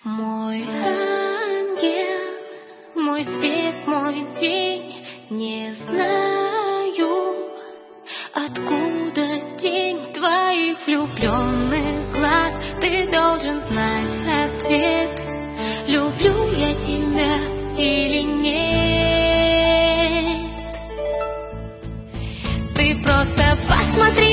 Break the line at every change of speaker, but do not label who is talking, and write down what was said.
Мой ангел, мой свет, мой день, не знаю, откуда тень твоих влюбленных глаз. Ты должен знать ответ, люблю я тебя или нет. Ты просто посмотри